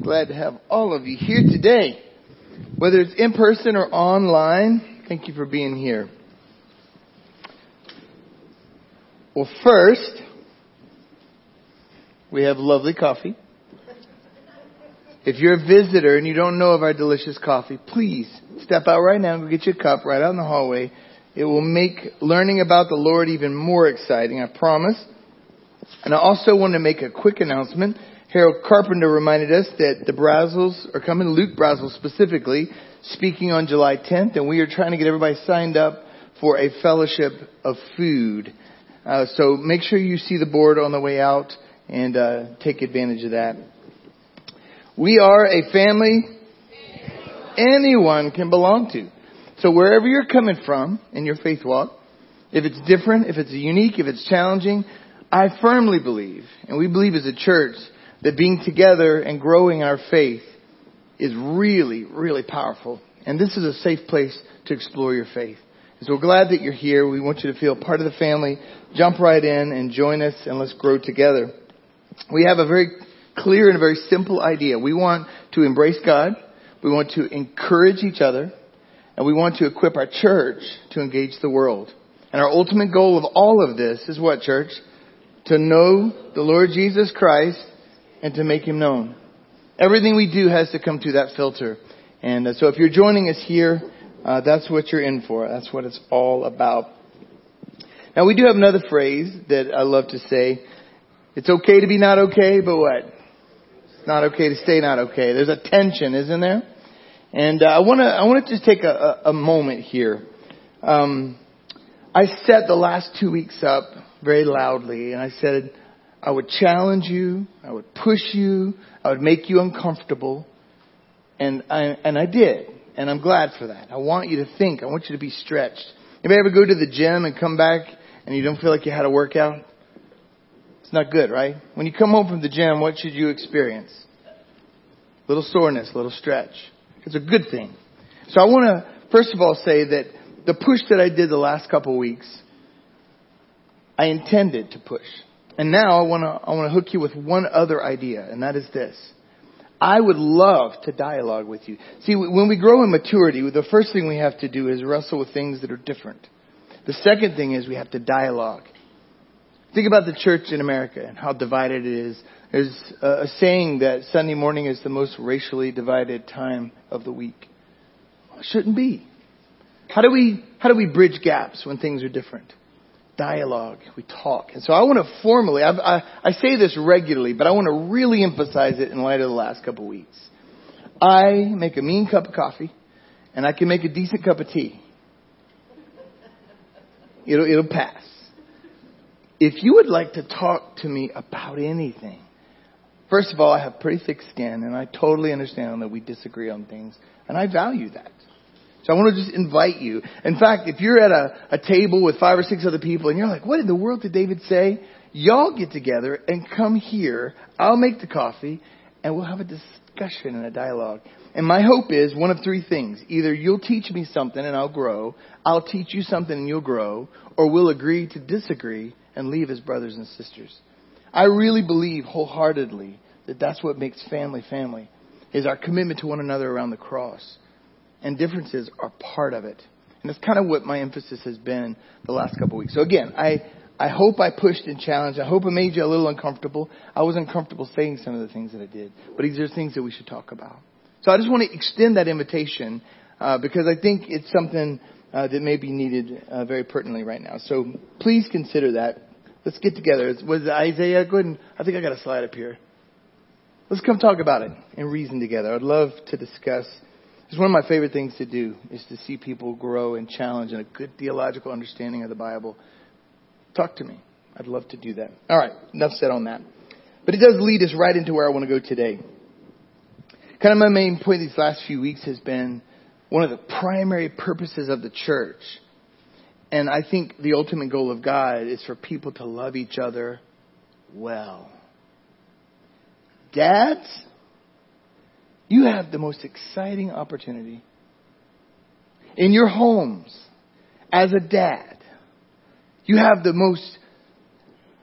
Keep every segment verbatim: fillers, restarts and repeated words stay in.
Glad to have all of you here today. Whether it's in person or online, thank you for being here. Well, first, we have lovely coffee. If you're a visitor and you don't know of our delicious coffee, please step out right now and go get your cup right out in the hallway. It will make learning about the Lord even more exciting, I promise. And I also want to make a quick announcement. Harold Carpenter reminded us that the Brazzles are coming, Luke Brazzle specifically, speaking on July tenth, and we are trying to get everybody signed up for a fellowship of food. Uh, so make sure you see the board on the way out and uh, take advantage of that. We are a family anyone can belong to. So wherever you're coming from in your faith walk, if it's different, if it's unique, if it's challenging, I firmly believe, and we believe as a church, that being together and growing our faith is really, really powerful. And this is a safe place to explore your faith. And so we're glad that you're here. We want you to feel part of the family. Jump right in and join us and let's grow together. We have a very clear and a very simple idea. We want to embrace God. We want to encourage each other. And we want to equip our church to engage the world. And our ultimate goal of all of this is what, church? To know the Lord Jesus Christ and to make Him known. Everything we do has to come through that filter. And uh, so if you're joining us here, uh, that's what you're in for. That's what it's all about. Now we do have another phrase that I love to say. It's okay to be not okay, but what? It's not okay to stay not okay. There's a tension, isn't there? And uh, I want to I want to just take a, a, a moment here. Um, I set the last two weeks up very loudly, and I said I would challenge you, I would push you, I would make you uncomfortable, and I and I did, and I'm glad for that. I want you to think, I want you to be stretched. Anybody ever go to the gym and come back and you don't feel like you had a workout? It's not good, right? When you come home from the gym, what should you experience? A little soreness, a little stretch. It's a good thing. So I want to, first of all, say that the push that I did the last couple of weeks, I intended to push. And now I want to I want to hook you with one other idea, and that is this. I would love to dialogue with you. See, when we grow in maturity, the first thing we have to do is wrestle with things that are different. The second thing is we have to dialogue. Think about the church in America and how divided it is. There's a saying that Sunday morning is the most racially divided time of the week. Well, it shouldn't be. How do we how do we bridge gaps when things are different? Dialogue. We talk. And so I want to formally, I, I, I say this regularly, but I want to really emphasize it in light of the last couple of weeks. I make a mean cup of coffee, and I can make a decent cup of tea. It'll, it'll pass. If you would like to talk to me about anything, first of all, I have pretty thick skin, and I totally understand that we disagree on things, and I value that. So I want to just invite you. In fact, if you're at a, a table with five or six other people and you're like, what in the world did David say? Y'all get together and come here. I'll make the coffee and we'll have a discussion and a dialogue. And my hope is one of three things. Either you'll teach me something and I'll grow. I'll teach you something and you'll grow. Or we'll agree to disagree and leave as brothers and sisters. I really believe wholeheartedly that that's what makes family family, is our commitment to one another around the cross. And differences are part of it. And that's kind of what my emphasis has been the last couple of weeks. So again, I, I hope I pushed and challenged. I hope I made you a little uncomfortable. I was uncomfortable saying some of the things that I did. But these are things that we should talk about. So I just want to extend that invitation uh, because I think it's something uh, that may be needed uh, very pertinently right now. So please consider that. Let's get together. Was Isaiah? Go ahead and, I think I got a slide up here. Let's come talk about it and reason together. I'd love to discuss. It's one of my favorite things to do is to see people grow and challenge in a good theological understanding of the Bible. Talk to me. I'd love to do that. All right. Enough said on that. But it does lead us right into where I want to go today. Kind of my main point these last few weeks has been one of the primary purposes of the church. And I think the ultimate goal of God is for people to love each other well. Dads, you have the most exciting opportunity in your homes as a dad. You have the most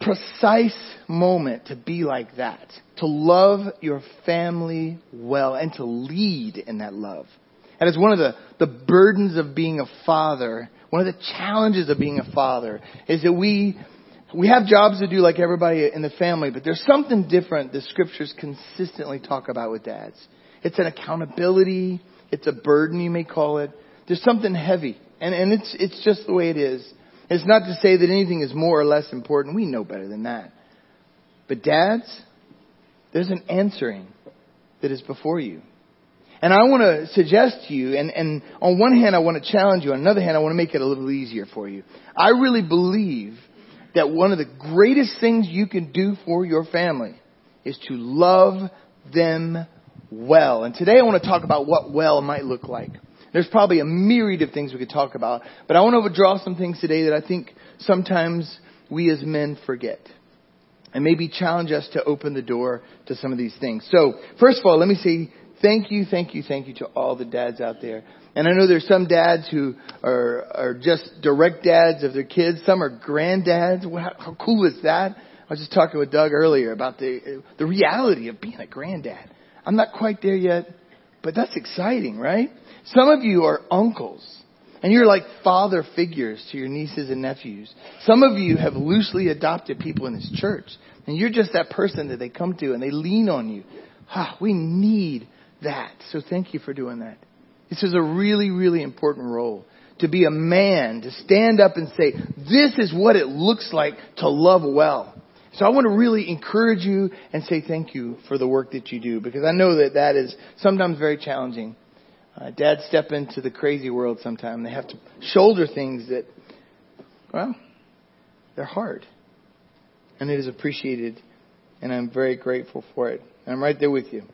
precise moment to be like that, to love your family well and to lead in that love. And it's one of the, the burdens of being a father, one of the challenges of being a father, is that we we have jobs to do like everybody in the family, but there's something different the scriptures consistently talk about with dads. It's an accountability. It's a burden, you may call it. There's something heavy. And, and it's it's just the way it is. It's not to say that anything is more or less important. We know better than that. But dads, there's an answering that is before you. And I want to suggest to you, and, and on one hand I want to challenge you, on the other hand I want to make it a little easier for you. I really believe that one of the greatest things you can do for your family is to love them well. And today I want to talk about what well might look like. There's probably a myriad of things we could talk about, but I want to withdraw some things today that I think sometimes we as men forget. And maybe challenge us to open the door to some of these things. So, first of all, let me say thank you, thank you, thank you to all the dads out there. And I know there's some dads who are are just direct dads of their kids. Some are granddads. How, how cool is that? I was just talking with Doug earlier about the the reality of being a granddad. I'm not quite there yet, but that's exciting, right? Some of you are uncles, and you're like father figures to your nieces and nephews. Some of you have loosely adopted people in this church, and you're just that person that they come to, and they lean on you. Ah, we need that. So thank you for doing that. This is a really, really important role. To be a man, to stand up and say, this is what it looks like to love well. So I want to really encourage you and say thank you for the work that you do, because I know that that is sometimes very challenging. Uh, dads step into the crazy world sometimes. They have to shoulder things that, well, they're hard. And it is appreciated, and I'm very grateful for it. And I'm right there with you.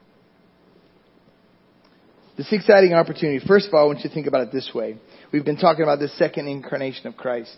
This exciting opportunity, first of all, I want you to think about it this way. We've been talking about the second incarnation of Christ.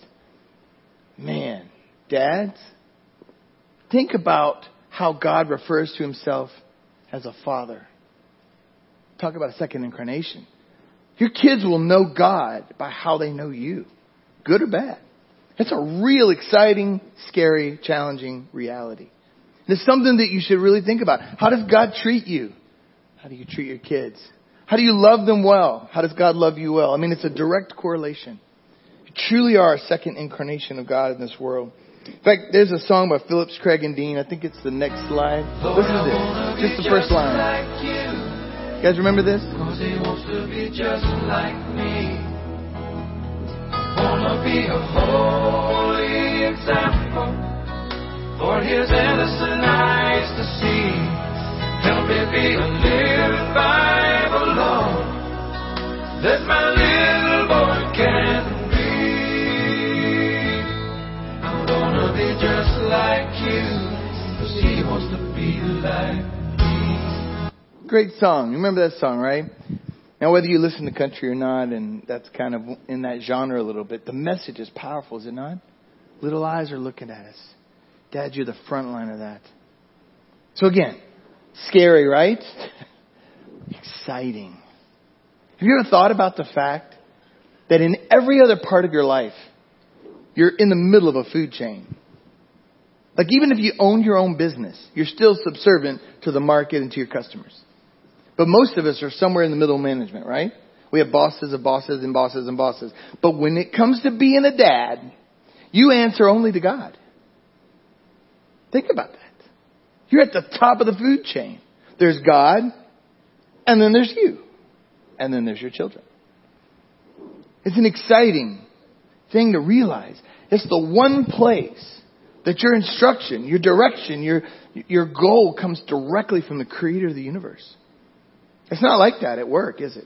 Man, dads, think about how God refers to himself as a father. Talk about a second incarnation. Your kids will know God by how they know you, good or bad. It's a real exciting, scary, challenging reality. It's something that you should really think about. How does God treat you? How do you treat your kids? How do you love them well? How does God love you well? I mean, it's a direct correlation. You truly are a second incarnation of God in this world. In fact, there's a song by Phillips, Craig, and Dean. I think it's the next slide. Listen to this. Just the first line. You guys remember this? Cause he wants to be just like me. Wanna be a holy example for his innocent eyes to see. Help me be a living Bible, Lord, that my little boy can read. I wanna be just like you, cause he wants to be like me. Great song. You remember that song, right? Now, whether you listen to country or not, and that's kind of in that genre a little bit, the message is powerful, is it not? Little eyes are looking at us. Dad, you're the front line of that. So again, scary, right? Exciting. Have you ever thought about the fact that in every other part of your life, you're in the middle of a food chain? Like even if you owned your own business, you're still subservient to the market and to your customers. But most of us are somewhere in the middle management, right? We have bosses of bosses and bosses and bosses. But when it comes to being a dad, you answer only to God. Think about that. You're at the top of the food chain. There's God, and then there's you, and then there's your children. It's an exciting thing to realize. It's the one place that your instruction, your direction, your your goal comes directly from the creator of the universe. It's not like that at work, is it?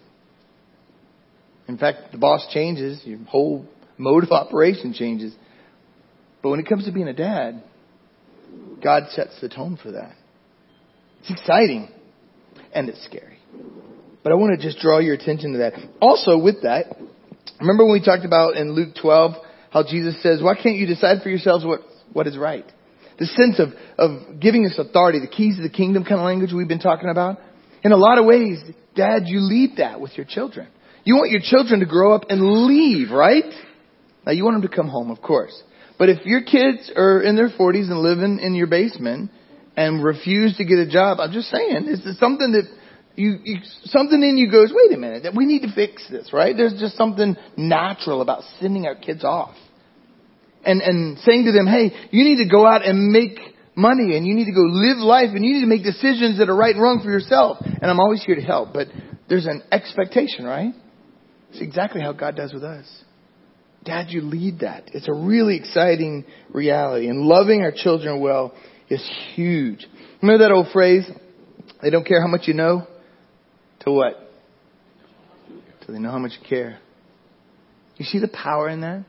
In fact, the boss changes, your whole mode of operation changes. But when it comes to being a dad, God sets the tone for that. It's exciting and it's scary. But I want to just draw your attention to that. Also with that, remember when we talked about in Luke twelve how Jesus says, why can't you decide for yourselves what, what is right? The sense of, of giving us authority, the keys to the kingdom kind of language we've been talking about. In a lot of ways, Dad, you lead that with your children. You want your children to grow up and leave, right? Now you want them to come home, of course. But if your kids are in their forties and living in your basement and refuse to get a job, I'm just saying, this is something that you, you something in you goes, wait a minute, that we need to fix this, right? There's just something natural about sending our kids off and, and saying to them, hey, you need to go out and make money and you need to go live life and you need to make decisions that are right and wrong for yourself. And I'm always here to help, but there's an expectation, right? It's exactly how God does with us. Dad, you lead that. It's a really exciting reality. And loving our children well is huge. Remember that old phrase? They don't care how much you know. To what? Till they know how much you care. You see the power in that?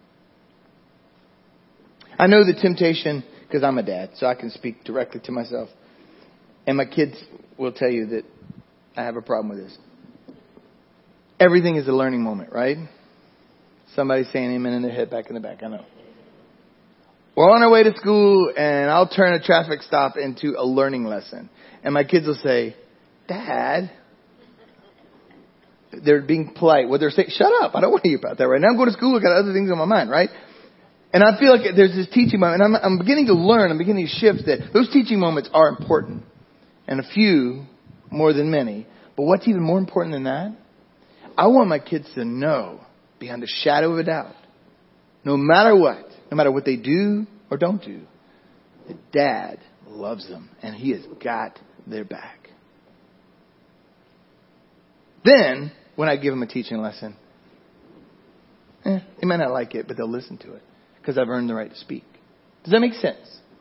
I know the temptation, because I'm a dad, so I can speak directly to myself. And my kids will tell you that I have a problem with this. Everything is a learning moment, right? Somebody saying amen in their head back in the back. I know. We're on our way to school and I'll turn a traffic stop into a learning lesson. And my kids will say, Dad, they're being polite. What they're saying, shut up. I don't want to hear about that right now. I'm going to school. I've got other things on my mind, right? And I feel like there's this teaching moment. And I'm, I'm beginning to learn. I'm beginning to shift that those teaching moments are important. And a few more than many. But what's even more important than that? I want my kids to know, beyond a shadow of a doubt, no matter what, no matter what they do or don't do, that Dad loves them and he has got their back. Then, when I give them a teaching lesson, eh, they might not like it, but they'll listen to it because I've earned the right to speak. Does that make sense?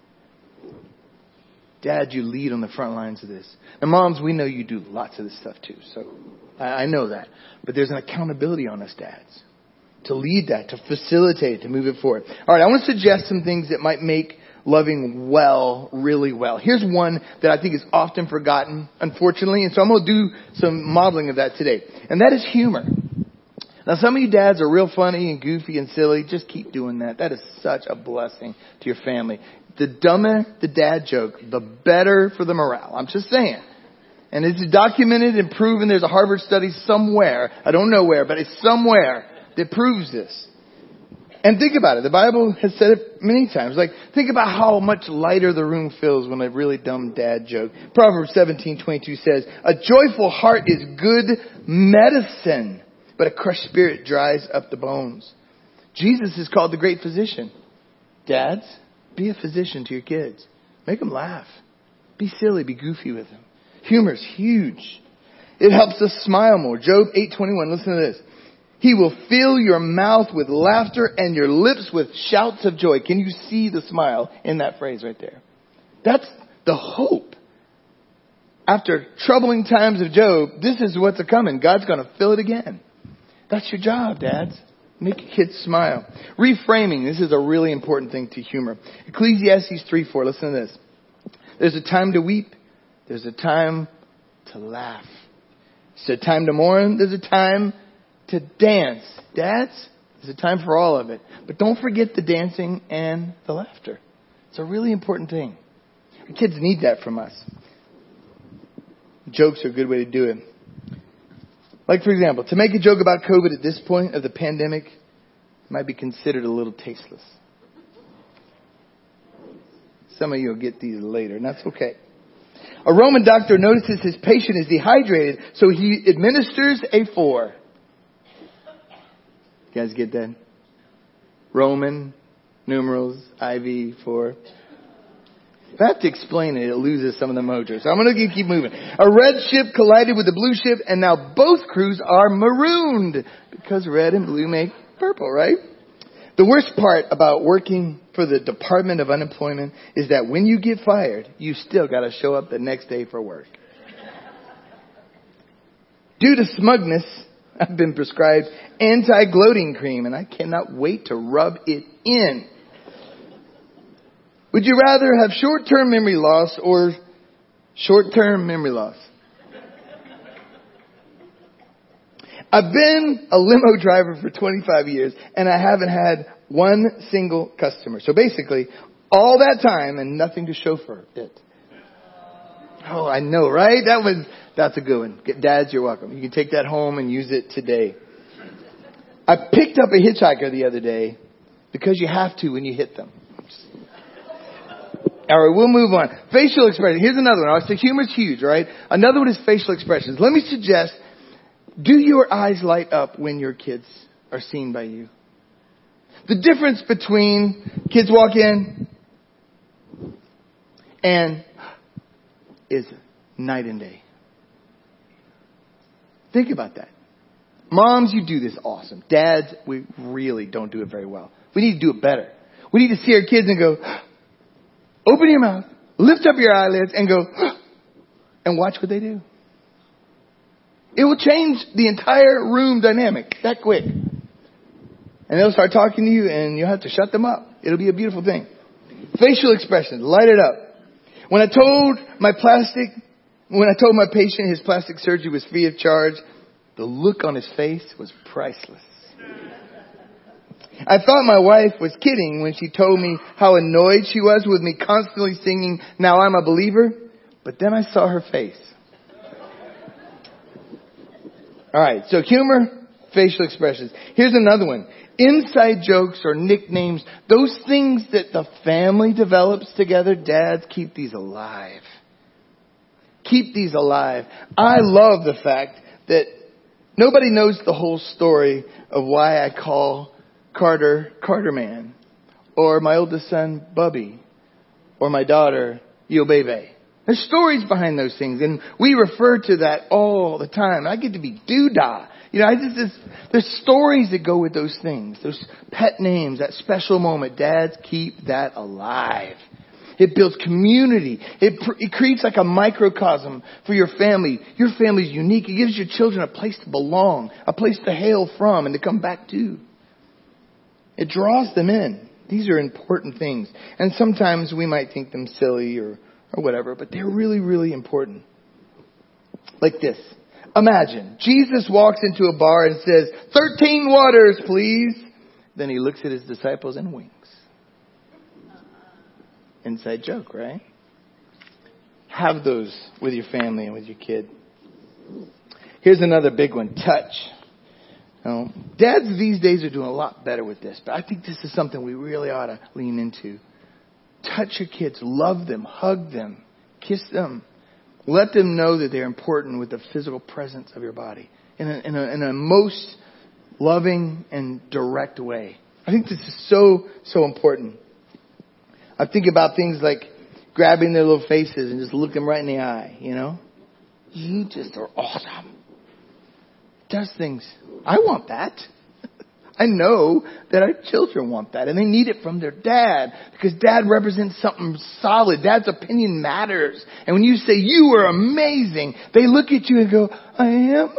Dad, you lead on the front lines of this. And moms, we know you do lots of this stuff too. So I, I know that. But there's an accountability on us dads to lead that, to facilitate, to move it forward. All right, I want to suggest some things that might make loving well really well. Here's one that I think is often forgotten, unfortunately. And so I'm going to do some modeling of that today. And that is humor. Now, some of you dads are real funny and goofy and silly. Just keep doing that. That is such a blessing to your family. The dumber the dad joke, the better for the morale. I'm just saying. And it's documented and proven. There's a Harvard study somewhere. I don't know where, but it's somewhere that proves this. And think about it. The Bible has said it many times. Like, think about how much lighter the room feels when a really dumb dad joke. Proverbs seventeen twenty-two says, a joyful heart is good medicine, but a crushed spirit dries up the bones. Jesus is called the great physician. Dads, be a physician to your kids. Make them laugh. Be silly. Be goofy with them. Humor is huge. It helps us smile more. Job eight twenty-one. Listen to this. He will fill your mouth with laughter and your lips with shouts of joy. Can you see the smile in that phrase right there? That's the hope. After troubling times of Job, this is what's a coming. God's going to fill it again. That's your job, dads. Make your kids smile. Reframing. This is a really important thing to humor. Ecclesiastes three four. Listen to this. There's a time to weep. There's a time to laugh. There's a time to mourn. There's a time to dance. Dads, there's a time for all of it. But don't forget the dancing and the laughter. It's a really important thing. Our kids need that from us. Jokes are a good way to do it. Like, for example, to make a joke about COVID at this point of the pandemic might be considered a little tasteless. Some of you will get these later, and that's okay. A Roman doctor notices his patient is dehydrated, so he administers a four. You guys get that? Roman numerals, I V, four. If I have to explain it, it loses some of the mojo. So I'm going to keep moving. A red ship collided with a blue ship, and now both crews are marooned because red and blue make purple, right? The worst part about working for the Department of Unemployment is that when you get fired, you still got to show up the next day for work. Due to smugness, I've been prescribed anti-gloating cream, and I cannot wait to rub it in. Would you rather have short-term memory loss or short-term memory loss? I've been a limo driver for twenty-five years, and I haven't had one single customer. So basically, all that time and nothing to show for it. Oh, I know, right? That was, that's a good one. Dads, you're welcome. You can take that home and use it today. I picked up a hitchhiker the other day, because you have to when you hit them. All right, we'll move on. Facial expression. Here's another one. I said humor's huge, right? Another one is facial expressions. Let me suggest, do your eyes light up when your kids are seen by you? The difference between kids walk in and is night and day. Think about that. Moms, you do this awesome. Dads, we really don't do it very well. We need to do it better. We need to see our kids and go, open your mouth, lift up your eyelids, and go, and watch what they do. It will change the entire room dynamic that quick. And they'll start talking to you, and you'll have to shut them up. It'll be a beautiful thing. Facial expressions, light it up. When I told my plastic, when I told my patient his plastic surgery was free of charge, the look on his face was priceless. I thought my wife was kidding when she told me how annoyed she was with me constantly singing, "Now I'm a Believer," but then I saw her face. All right, so humor, facial expressions. Here's another one. Inside jokes or nicknames, those things that the family develops together, dads, keep these alive. Keep these alive. I love the fact that nobody knows the whole story of why I call Carter, Carter Man, or my oldest son, Bubby, or my daughter, Yo Bebe. There's stories behind those things, and we refer to that all the time. I get to be Doodah. You know, I just, there's, there's stories that go with those things, those pet names, that special moment. Dads, keep that alive. It builds community. It, it creates like a microcosm for your family. Your family's unique. It gives your children a place to belong, a place to hail from and to come back to. It draws them in. These are important things. And sometimes we might think them silly or, or whatever, but they're really, really important. Like this. Imagine Jesus walks into a bar and says, thirteen waters, please. Then he looks at his disciples and winks. Inside joke, right? Have those with your family and with your kid. Here's another big one. Touch. Now, dads these days are doing a lot better with this, but I think this is something we really ought to lean into. Touch your kids. Love them. Hug them. Kiss them. Let them know that they're important with the physical presence of your body in a, in a, in a most loving and direct way. I think this is so, so important. I think about things like grabbing their little faces and just look them right in the eye, you know. You just are awesome. Does things. I want that. I know that our children want that, and they need it from their dad because dad represents something solid. Dad's opinion matters. And when you say you are amazing, they look at you and go, I am?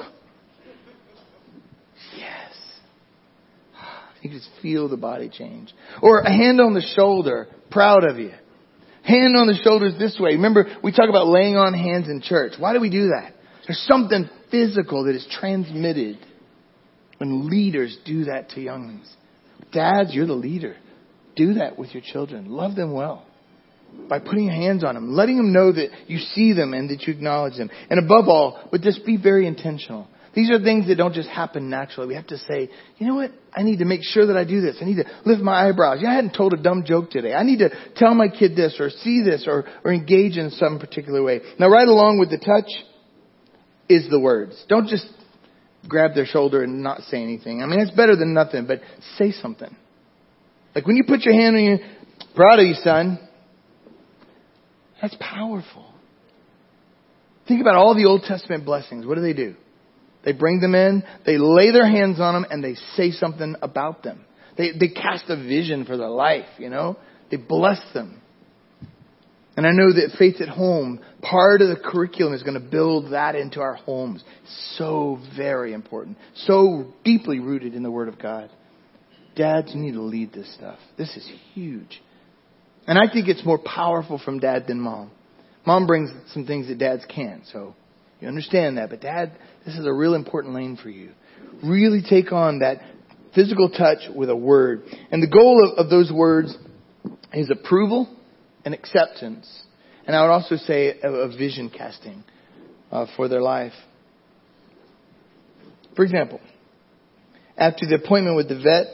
Yes. You can just feel the body change. Or a hand on the shoulder, proud of you. Hand on the shoulders this way. Remember, we talk about laying on hands in church. Why do we do that? There's something physical that is transmitted when leaders do that to younglings. Dads, you're the leader. Do that with your children. Love them well. By putting your hands on them. Letting them know that you see them and that you acknowledge them. And above all, but just be very intentional. These are things that don't just happen naturally. We have to say, you know what? I need to make sure that I do this. I need to lift my eyebrows. Yeah, I hadn't told a dumb joke today. I need to tell my kid this or see this or, or engage in some particular way. Now, right along with the touch is the words. Don't just grab their shoulder and not say anything. I mean, it's better than nothing, but say something. Like when you put your hand on your, proud of you, son. That's powerful. Think about all the Old Testament blessings. What do they do? They bring them in, they lay their hands on them, and they say something about them. They, they cast a vision for their life, you know. They bless them. And I know that Faith at Home, part of the curriculum is going to build that into our homes. So very important. So deeply rooted in the Word of God. Dads, you need to lead this stuff. This is huge. And I think it's more powerful from dad than mom. Mom brings some things that dads can't. So you understand that. But dad, this is a real important lane for you. Really take on that physical touch with a word. And the goal of, of those words is approval and acceptance. And I would also say a, a vision casting uh, for their life. For example, after the appointment with the vet,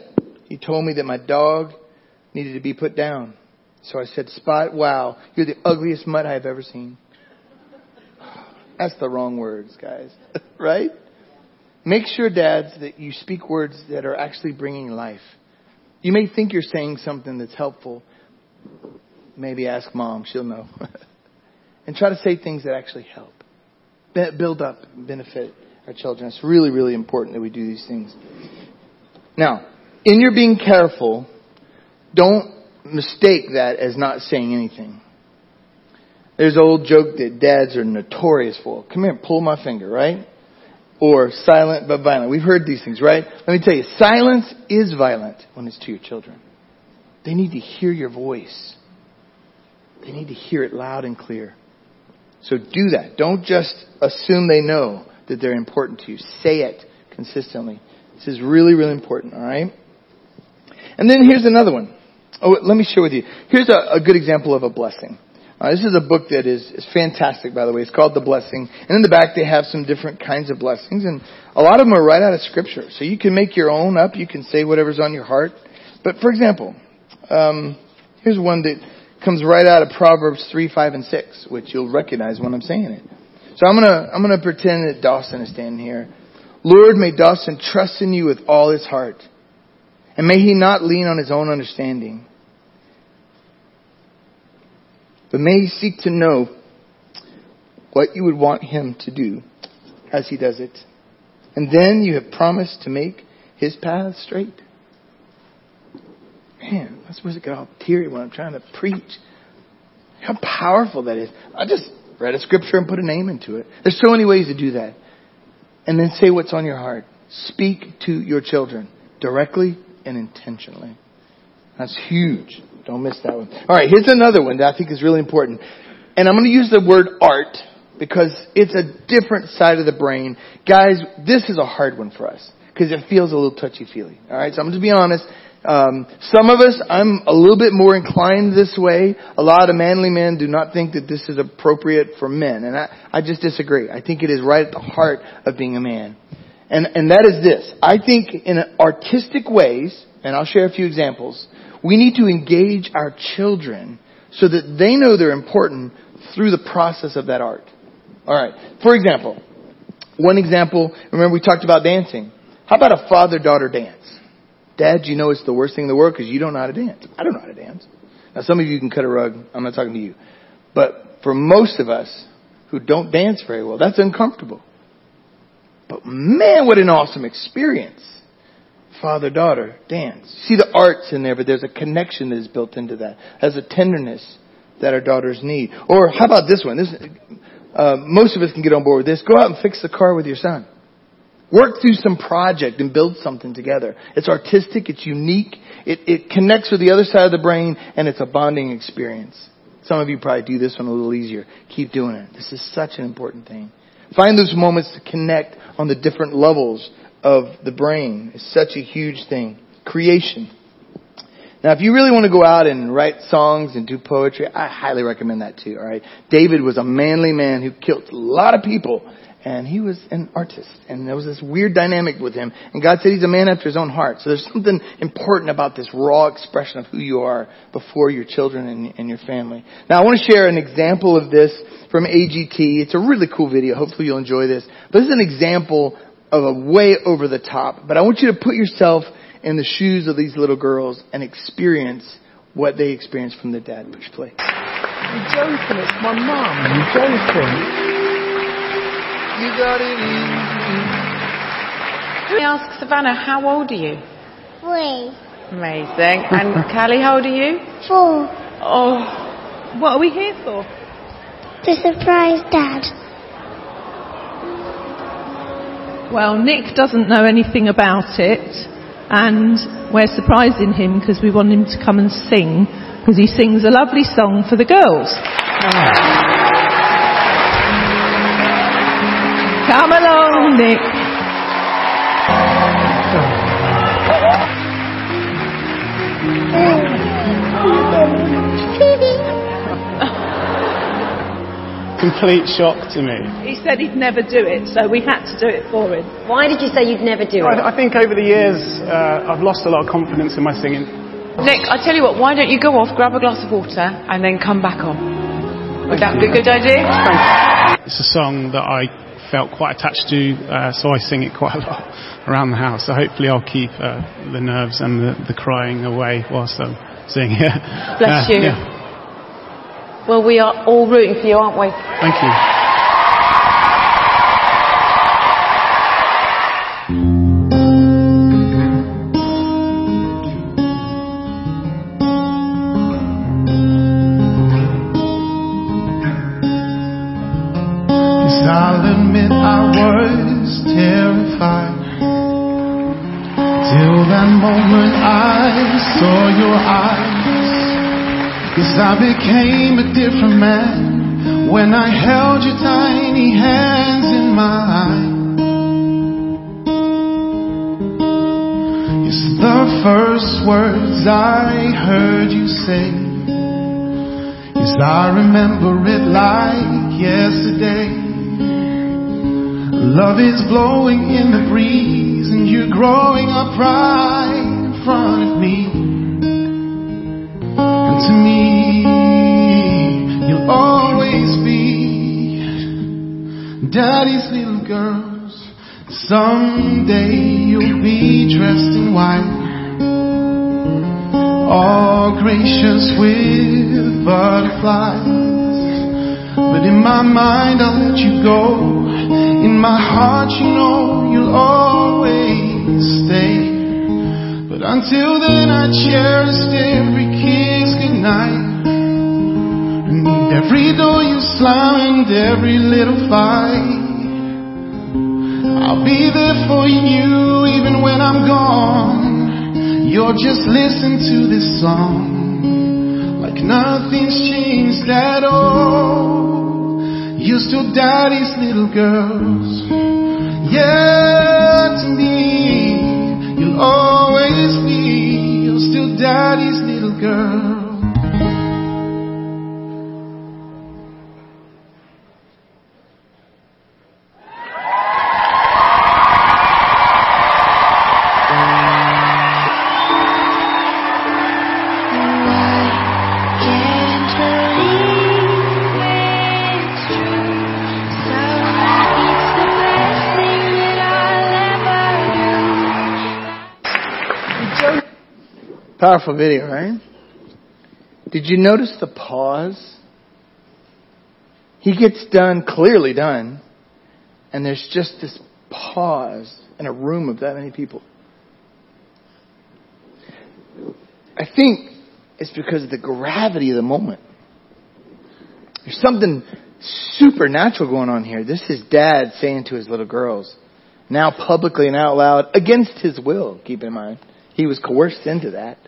He told me that my dog needed to be put down. So I said, Spot, wow, you're the ugliest mutt I've ever seen. That's the wrong words, guys. Right? Make sure, dads, that you speak words that are actually bringing life. You may think you're saying something that's helpful. Maybe ask mom. She'll know. And try to say things that actually help. Build up, benefit our children. It's really, really important that we do these things. Now, in your being careful, don't mistake that as not saying anything. There's an old joke that dads are notorious for. Come here, pull my finger, right? Or silent but violent. We've heard these things, right? Let me tell you, silence is violent when it's to your children. They need to hear your voice. They need to hear it loud and clear. So do that. Don't just assume they know that they're important to you. Say it consistently. This is really, really important, all right? And then here's another one. Oh, let me share with you. Here's a, a good example of a blessing. Uh, this is a book that is, is fantastic, by the way. It's called The Blessing. And in the back, they have some different kinds of blessings. And a lot of them are right out of Scripture. So you can make your own up. You can say whatever's on your heart. But for example, um, here's one that comes right out of Proverbs three, five, and six, which you'll recognize when I'm saying it. So I'm gonna I'm gonna pretend that Dawson is standing here. Lord, may Dawson trust in you with all his heart. And may he not lean on his own understanding. But may he seek to know what you would want him to do as he does it. And then you have promised to make his path straight. Man, I'm supposed to get all teary when I'm trying to preach. How powerful that is. I just read a scripture and put a name into it. There's so many ways to do that. And then say what's on your heart. Speak to your children directly and intentionally. That's huge. Don't miss that one. All right, here's another one that I think is really important. And I'm going to use the word art because it's a different side of the brain. Guys, this is a hard one for us because it feels a little touchy-feely. All right, so I'm going to be honest. Um, some of us, I'm a little bit more inclined this way. A lot of manly men do not think that this is appropriate for men. And I, I just disagree. I think it is right at the heart of being a man. And, and that is this. I think in artistic ways, and I'll share a few examples, we need to engage our children so that they know they're important through the process of that art. All right. For example, one example, remember we talked about dancing. How about a father-daughter dance? Dad, you know it's the worst thing in the world because you don't know how to dance. I don't know how to dance. Now, some of you can cut a rug. I'm not talking to you. But for most of us who don't dance very well, that's uncomfortable. But man, what an awesome experience. Father-daughter dance. See the art's in there, but there's a connection that is built into that. There's a tenderness that our daughters need. Or how about this one? This, uh, most of us can get on board with this. Go out and fix the car with your son. Work through some project and build something together. It's artistic. It's unique. It, it connects with the other side of the brain, and it's a bonding experience. Some of you probably do this one a little easier. Keep doing it. This is such an important thing. Find those moments to connect on the different levels of the brain. It's such a huge thing. Creation. Now, if you really want to go out and write songs and do poetry, I highly recommend that too. All right. David was a manly man who killed a lot of people. And he was an artist. And there was this weird dynamic with him. And God said he's a man after his own heart. So there's something important about this raw expression of who you are before your children and, and your family. Now I want to share an example of this from A G T. It's a really cool video. Hopefully you'll enjoy this. But this is an example of a way over the top. But I want you to put yourself in the shoes of these little girls and experience what they experienced from their dad. Push play. You're joking. It's my mum. You're joking. You got it easy. Let me ask Savannah, how old are you? Three. Amazing. And Callie, how old are you? Four. Oh, what are we here for? To surprise Dad. Well, Nick doesn't know anything about it, and we're surprising him because we want him to come and sing, because he sings a lovely song for the girls. Oh. Come along, Nick. So complete shock to me. He said he'd never do it, so we had to do it for him. Why did you say you'd never do it? I, I think over the years, uh, I've lost a lot of confidence in my singing. Nick, I tell you what, why don't you go off, grab a glass of water, and then come back on? Would that be a good idea? It's a song that I felt quite attached to, uh, so I sing it quite a lot around the house. So hopefully I'll keep uh, the nerves and the, the crying away whilst I'm singing it. Bless uh, you. Yeah. Well, we are all rooting for you, aren't we? Thank you. Yes, I'll admit I was terrified till that moment I saw your eyes. Yes, I became a different man when I held your tiny hands in mine. Yes, the first words I heard you say, yes, I remember it like yesterday. Love is blowing in the breeze and you're growing up right in front of me. To me, you'll always be Daddy's little girls. Someday you'll be dressed in white, all gracious with butterflies. But in my mind I'll let you go. In my heart you know you'll always stay. But until then I cherished every kiss goodnight, and every door you slammed, every little fight. I'll be there for you even when I'm gone. You'll just listen to this song like nothing's changed at all. You're still Daddy's little girls. Yeah, to me you'll always be, you're still Daddy's little girl. Powerful video, right? Did you notice the pause? He gets done, clearly done, and there's just this pause in a room of that many people. I think it's because of the gravity of the moment. There's something supernatural going on here. This is Dad saying to his little girls, now publicly and out loud, against his will, keep in mind. He was coerced into that.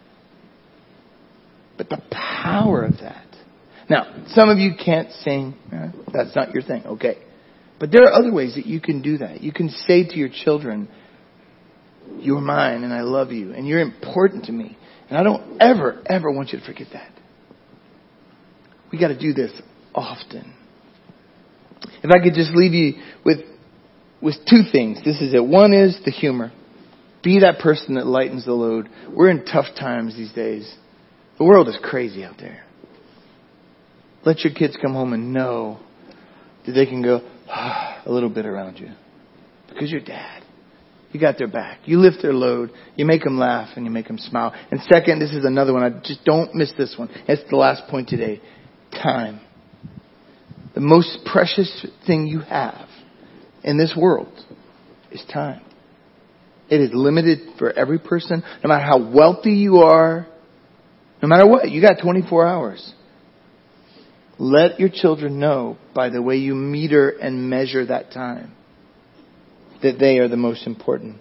But the power of that. Now, some of you can't sing. That's not your thing. Okay. But there are other ways that you can do that. You can say to your children, you're mine and I love you and you're important to me. And I don't ever, ever want you to forget that. We got to do this often. If I could just leave you with, with two things. This is it. One is the humor. Be that person that lightens the load. We're in tough times these days. The world is crazy out there. Let your kids come home and know that they can go ah, a little bit around you. Because you're Dad. You got their back. You lift their load. You make them laugh and you make them smile. And second, this is another one. I just don't miss this one. It's the last point today. Time. The most precious thing you have in this world is time. It is limited for every person. No matter how wealthy you are, no matter what, you got twenty-four hours. Let your children know by the way you meter and measure that time that they are the most important.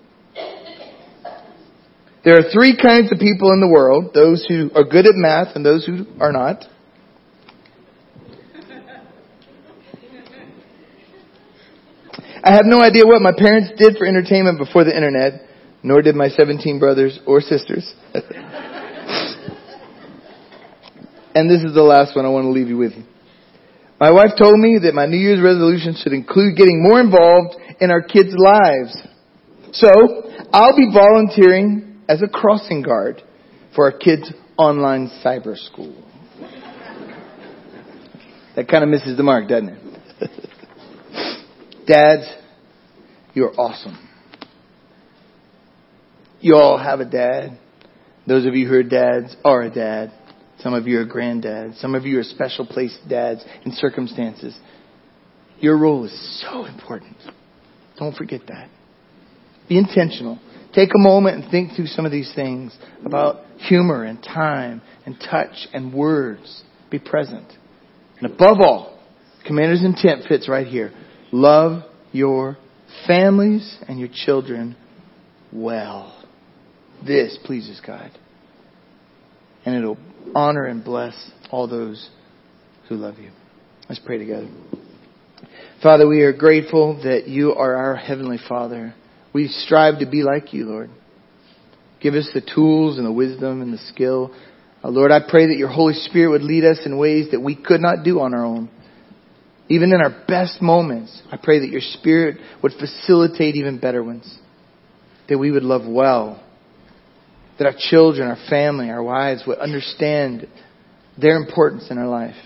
There are three kinds of people in the world. Those who are good at math and those who are not. I have no idea what my parents did for entertainment before the internet, nor did my seventeen brothers or sisters. And this is the last one I want to leave you with. My wife told me that my New Year's resolution should include getting more involved in our kids' lives. So, I'll be volunteering as a crossing guard for our kids' online cyber school. That kind of misses the mark, doesn't it? Dads, you're awesome. You all have a dad. Those of you who are dads are a dad. Some of you are granddads. Some of you are special placed dads in circumstances. Your role is so important. Don't forget that. Be intentional. Take a moment and think through some of these things about humor and time and touch and words. Be present. And above all, Commander's intent fits right here. Love your families and your children well. This pleases God. And it'll honor and bless all those who love you. Let's pray together. Father, we are grateful that you are our Heavenly Father. We strive to be like you, Lord. Give us the tools and the wisdom and the skill. Uh, Lord, I pray that your Holy Spirit would lead us in ways that we could not do on our own. Even in our best moments, I pray that your Spirit would facilitate even better ones. That we would love well. That our children, our family, our wives would understand their importance in our life.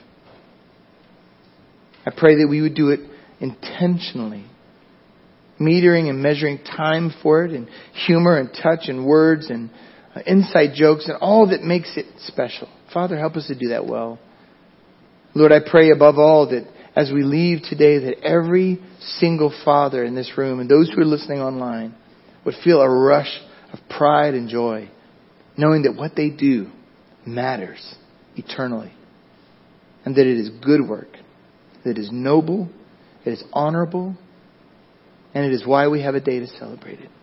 I pray that we would do it intentionally. Metering and measuring time for it, and humor and touch and words and uh, inside jokes and all that makes it special. Father, help us to do that well. Lord, I pray above all that as we leave today, that every single father in this room and those who are listening online would feel a rush of pride and joy, knowing that what they do matters eternally, and that it is good work, that it is noble, it is honorable, and it is why we have a day to celebrate it.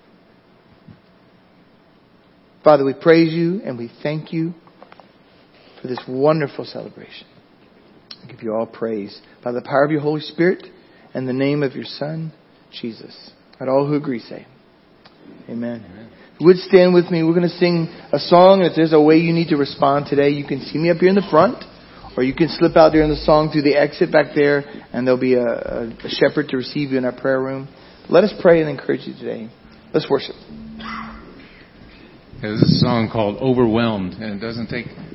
Father, we praise you and we thank you for this wonderful celebration. I give you all praise by the power of your Holy Spirit and the name of your Son, Jesus. Let all who agree say, Amen. Amen. If you would stand with me, we're going to sing a song. If there's a way you need to respond today, you can see me up here in the front, or you can slip out during the song through the exit back there, and there'll be a, a, a shepherd to receive you in our prayer room. Let us pray and encourage you today. Let's worship. There's a song called Overwhelmed, and it doesn't take